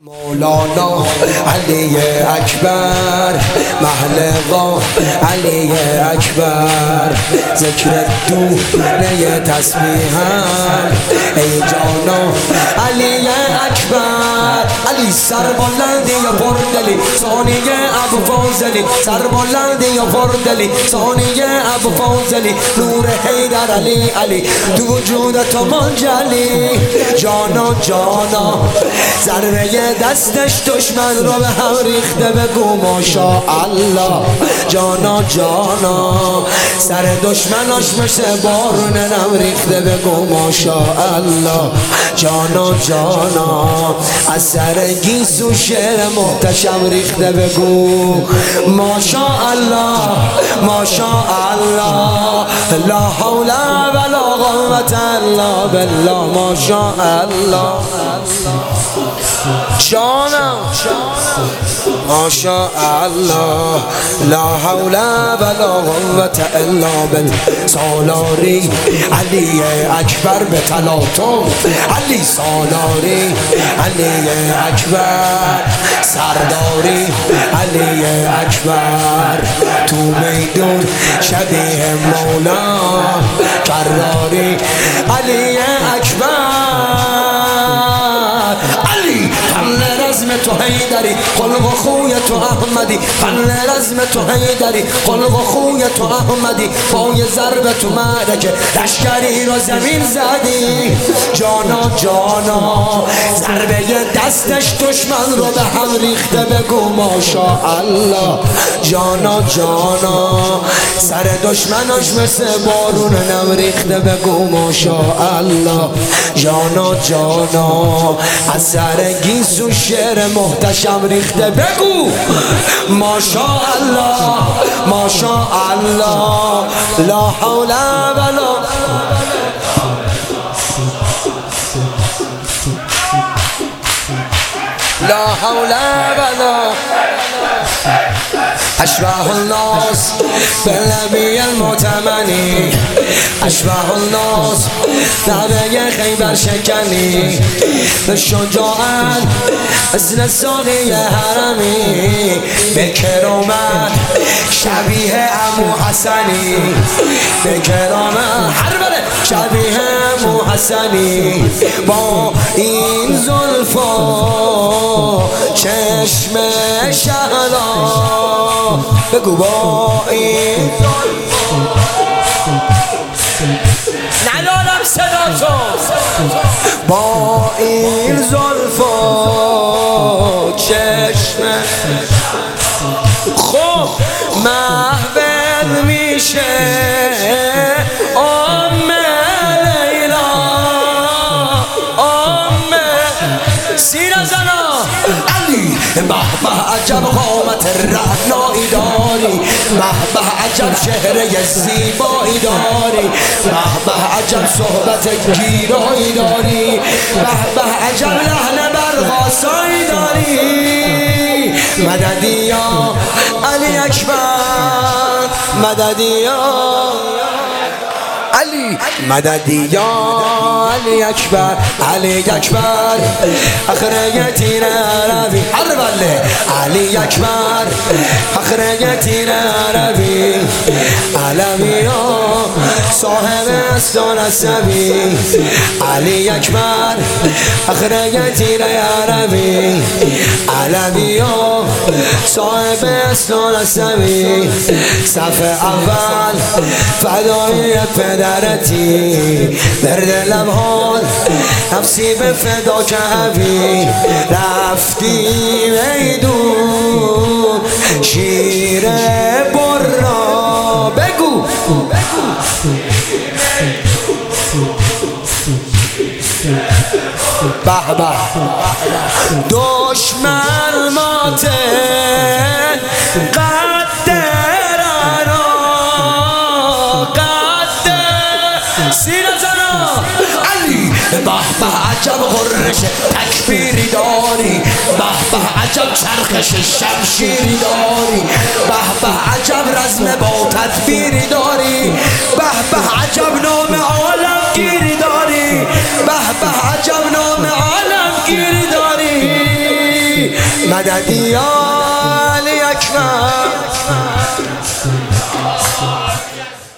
مولانا علی اکبر محلقا علی اکبر ذکر دونه تسبیحم ای جانا علی اکبر علی سربلندی یا پردلی ثانیه ابو فاضلی سربلندی یا پردلی ثانیه ابو فاضلی نور حیدر علی علی تو وجود تو منجلی جانا جانا ضربه دستش دشمن رو به هم ریخته بگو ماشاءالله جانا جانا سر دشمناش مثل بارون نم ریخته بگو ماشاءالله جانا جانا از سر گیسو شعر محتشم ریخته بگو ماشاءالله ماشاءالله لا حول ولا قوة الا بالله ماشاءالله جانم ماشاءالله لا حول ولا قوة الا بالله سالاری علی اکبر به تلاطم علی سالاری علی اکبر سرداری علی اکبر تو میدون شبیه مولا کراری علی اکبر علی فن رزم تو حیدری خلق و خوی تو احمدی فن رزم تو حیدری خلق و خوی تو احمدی پای ضرب تو معرکه لشکری را زمین زدی جانا جانا ضربه دستش دشمن رو به هم ریخته بگو ماشاءالله جانا جانا سر دشمناش مثل بارون نم ریخته بگو ماشاءالله جانا جانا از سر گیسو شعر محتشم ریخته بگو ماشاءالله ماشاءالله لا حول ولا لا حول ولا اشبه الناس بالنبی المتمنی اشبه الناس نبه خیبر شکنی به شجاعت مثل ساقی حرمی به کرامت شبیه عمو حسنی به کرامت هر بره شبیه عمو حسنی با این زلفا چشم شهلا بگو با این ندارم صدا تو با این زلفا چشم خب محبت میشه سینه زنا علی به به عجب قامت رعنایی داری به به عجب چهره زیبایی داری به به عجب صحبت گیرایی داری به به عجب لحن برقاسایی داری مددی یا علی اکبر مددی یا علی مددی یا علی اکبر علی اکبر اخره تیر عربی هر بله علی اکبر اخره تیر عربی علمی ها صاحب استان عصبی علی اکبر اخره تیر عربی علمی ها صاحب استان عصبی صف اول فدای پدرتی برد لبهان نفسی به فدا کهوی رفتی میدون شیر برا بگو به به دشمن ماته به به عجب غرش تکبیری داری به به عجب چرخش شمشیری داری به به عجب رزم با تدبیری داری به به عجب نام عالمگیری داری به به عجب نام عالمگیری داری مدد یا علی اکبر.